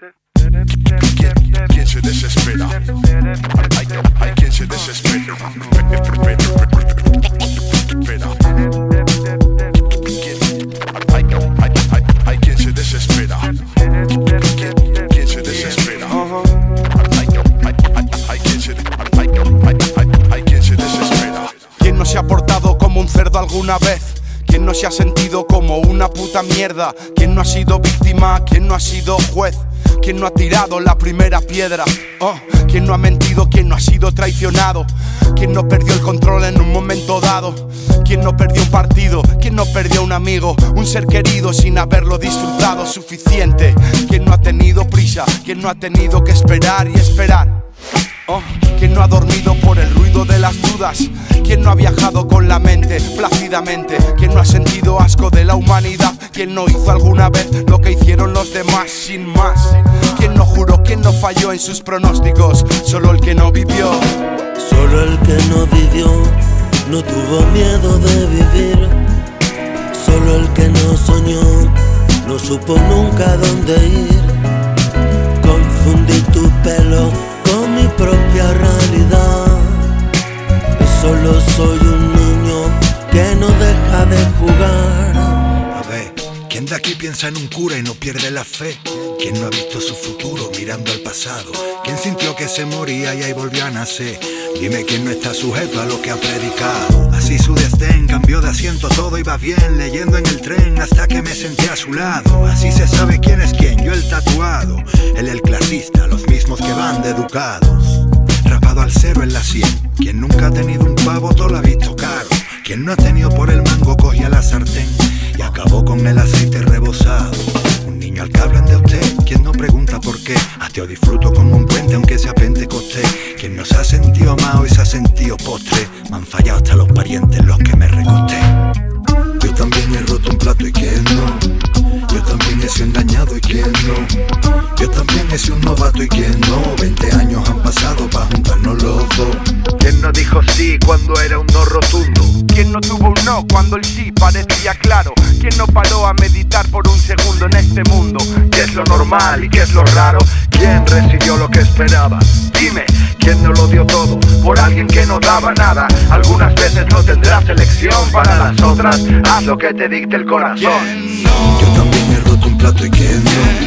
¿Quién se desespera? Hay quien se desespera. Hay quien se desespera. ¿Quién se desespera? Hay quien se desespera. ¿Quién no se ha portado como un cerdo alguna vez? ¿Quién no se ha sentido como una puta mierda? ¿Quién no ha sido víctima? ¿Quién no ha sido juez? ¿Quién no ha tirado la primera piedra? ¿Quién no ha mentido? ¿Quién no ha sido traicionado? ¿Quién no perdió el control en un momento dado? ¿Quién no perdió un partido? ¿Quién no perdió un amigo? Un ser querido sin haberlo disfrutado suficiente. ¿Quién no ha tenido prisa? ¿Quién no ha tenido que esperar y esperar? ¿Quién no ha dormido por el ruido de las dudas? ¿Quién no ha viajado con la mente plácidamente? ¿Quién no ha sentido asco de la humanidad? ¿Quién no hizo alguna vez lo que hicieron los demás sin más? ¿Quién no juró? ¿Quién no falló en sus pronósticos? Solo el que no vivió. Solo el que no vivió no tuvo miedo de vivir. Solo el que no soñó no supo nunca dónde ir. Confundí tu pelo con mi propia realidad. Solo soy un niño que no deja de jugar. A ver, ¿quién de aquí piensa en un cura y no pierde la fe? ¿Quién no ha visto su futuro mirando al pasado? ¿Quién sintió que se moría y ahí volvió a nacer? Dime quién no está sujeto a lo que ha predicado. Así su desdén cambió de asiento, todo iba bien, leyendo en el tren hasta que me senté a su lado. Así se sabe quién es quién, yo el tatuado, él el clasista, los mismos que van de educados. Rapado al cero en la 100, quien nunca ha tenido un pavo todo lo ha visto caro. Quien no ha tenido por el mango cogía la sartén y acabó con el aceite rebosado. Un niño al que hablan de usted, quien no pregunta por qué. Ateo disfruto como un puente aunque sea pentecostés. Quien no se ha sentido amado y se ha sentido postre. Me han fallado hasta los parientes en los que me recosté. Yo también he roto un plato y quien no. Yo también he sido engañado y quien no. Yo también he sido un novato y quien no. 20 años han pasado pa' juntarnos los dos. ¿Quién no dijo sí cuando era un no rotundo? ¿Quién no tuvo un no cuando el sí parecía claro? ¿Quién no paró a meditar por un segundo en este mundo? ¿Qué es lo normal y qué es lo raro? ¿Quién recibió lo que esperaba? Dime, ¿quién no lo dio todo por alguien que no daba nada? Algunas veces no tendrás elección, para las otras haz lo que te dicte el corazón. Yo también he roto un plato y quien no.